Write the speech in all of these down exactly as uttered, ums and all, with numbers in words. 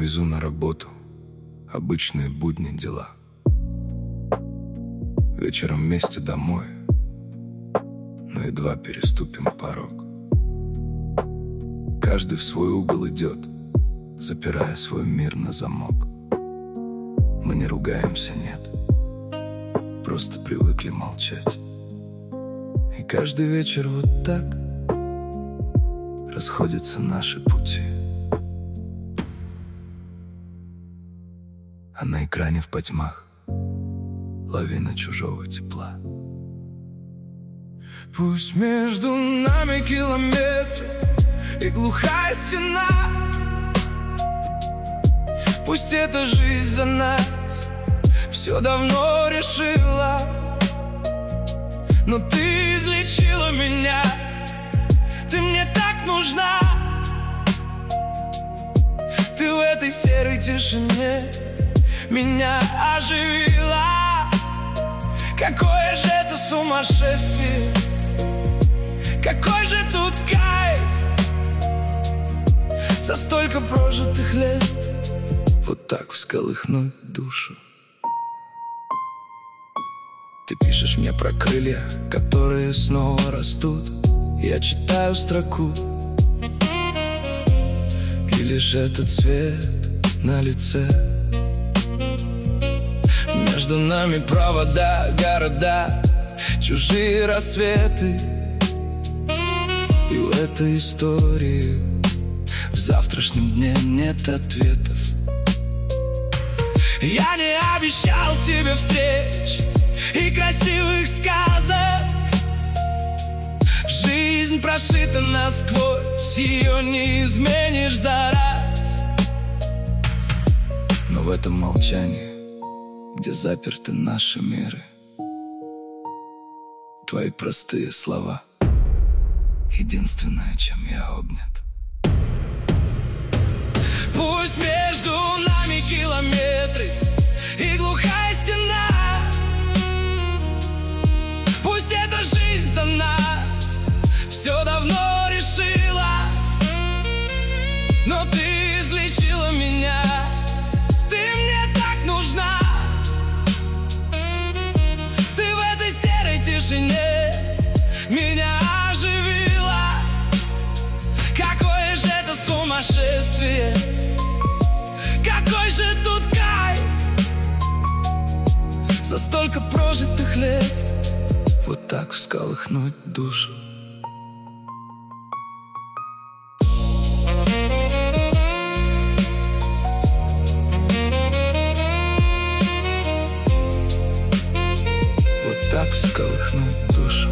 везу на работу, обычные будни дела. Вечером вместе домой, но едва переступим порог. Каждый в свой угол идет, запирая свой мир на замок. Мы не ругаемся, нет, просто привыкли молчать. И каждый вечер вот так расходятся наши пути. А на экране в потьмах лавина чужого тепла. Пусть между нами километры и глухая стена, пусть эта жизнь за нас все давно решила, но ты излечила меня, ты мне так нужна. Ты в этой серой тишине меня оживила. Какое же это сумасшествие, какой же тут кайф, за столько прожитых лет вот так всколыхнуть душу. Ты пишешь мне про крылья, которые снова растут. Я читаю строку, и лишь этот цвет на лице. Между нами провода, города, чужие рассветы. И в этой истории в завтрашнем дне нет ответов. Я не обещал тебе встреч и красивых сказок. Жизнь прошита насквозь, ее не изменишь за раз. Но в этом молчании, где заперты наши миры, твои простые слова — единственное, чем я обнят. Пусть между нами километры и глухая стена, пусть эта жизнь за нас все давно решила, но ты излечила меня, ты мне так нужна. Ты в этой серой тишине меня оживила. Какое же это сумасшествие, какой же тут кайф, за столько прожитых лет вот так всколыхнуть душу. Вот так всколыхнуть душу.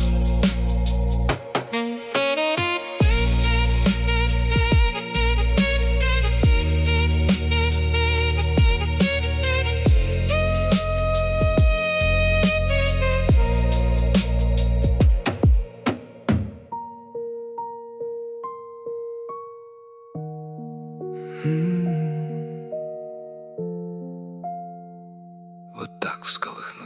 Вот так всколыхнуть.